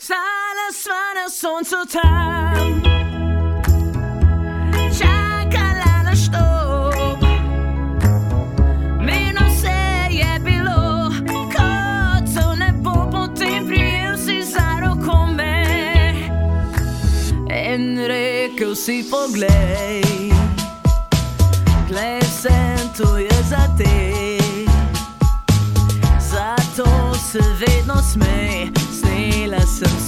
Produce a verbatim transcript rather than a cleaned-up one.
Stala sva na soncu tam, čakala na štop. Mirno vse je bilo, kot so nebo, potem prijel si za roko me in rekel si poglej, glej sem tu je za te, zato se vedno smej, snela sem